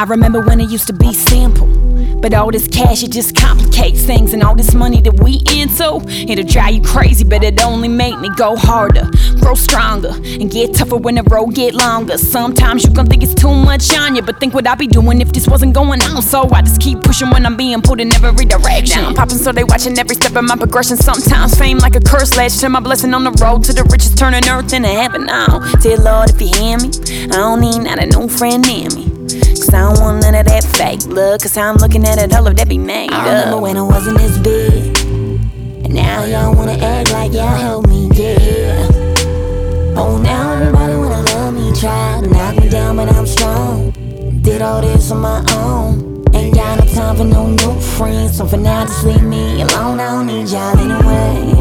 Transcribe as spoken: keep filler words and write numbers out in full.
I remember when it used to be simple, but all this cash, it just complicates things. And all this money that we into, it'll drive you crazy, but it only make me go harder, grow stronger, and get tougher when the road get longer. Sometimes you gon' think it's too much on you, but think what I'd be doing if this wasn't going on. So I just keep pushing when I'm being pulled in every direction. Now I'm popping so they watching every step of my progression. Sometimes fame like a curse ledge to my blessing on the road to the riches, turning earth into heaven now. Dear Lord, if you hear me, I don't need not a new friend near me, cause I don't want none of that fake blood, cause how I'm looking at it, all of that be made up. I remember when I wasn't this big, and now y'all wanna act like y'all help me, yeah. Oh, now everybody wanna love me, try to knock me down, but I'm strong. Did all this on my own, ain't got no time for no new friends, so for now just leave me alone, I don't need y'all anyway.